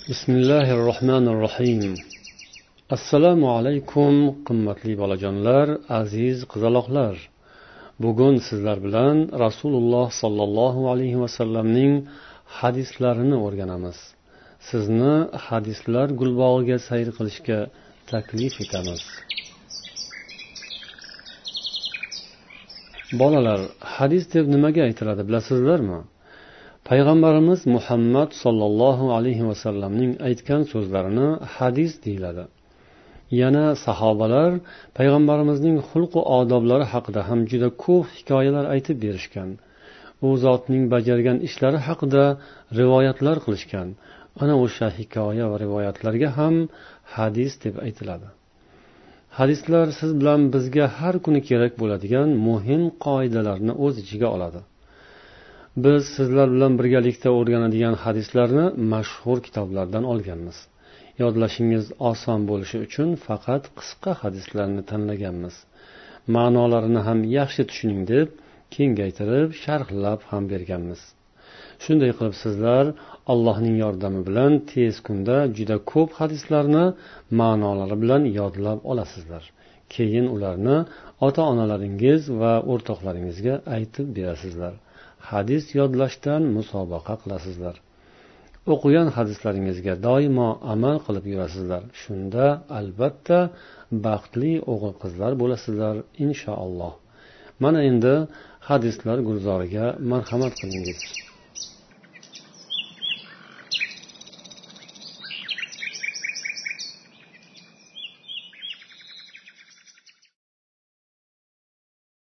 Bismillahirrohmanirrohim. Assalomu alaykum qimmatli bolajonlar, aziz qizaloqlar. Bugun sizlar bilan Rasululloh sollallohu alayhi vasallamning hadislarini o'rganamiz. Sizni hadislar gulbog'iga sayr qilishga taklif etamiz. Bolalar, hadis deb nimaga aytiladi bilasizlarmi? Payg'ambarimiz Muhammad sollallohu alayhi vasallamning aytgan so'zlarini hadis deyiladi. Yana sahobalar payg'ambarimizning xulq va odoblari haqida ham juda ko'p hikoyalar aytib berishgan. U zotning bajargan ishlari haqida rivoyatlar qilishgan. Ana o'sha hikoya va rivoyatlarga ham hadis deb aytiladi. Hadislar siz bilan bizga har kuni kerak bo'ladigan muhim qoidalarni o'z ichiga oladi. Biz sizlar bilan birgalikda o'rganadigan hadislarni mashhur kitoblardan olganmiz. Yodlashingiz oson bo'lishi uchun faqat qisqa hadislarni tanlaganmiz. Ma'nolarini ham yaxshi tushuning deb kengaytirib, sharhlab ham berganmiz. Shunday qilib sizlar Allohning yordami bilan tez kunda juda ko'p hadislarni ma'nolari bilan yodlab olasizlar. Keyin ularni ota-onalaringiz va o'rtoqlaringizga aytib berasizlar. Hadis yodlashdan musobaqa qilasizlar. O'qigan hadislaringizga doimo amal qilib yurasizlar. Shunda albatta baxtli o'g'il-qizlar bo'lasizlar inshaalloh. Mana endi hadislar gulzoriga marhamat qilingiz.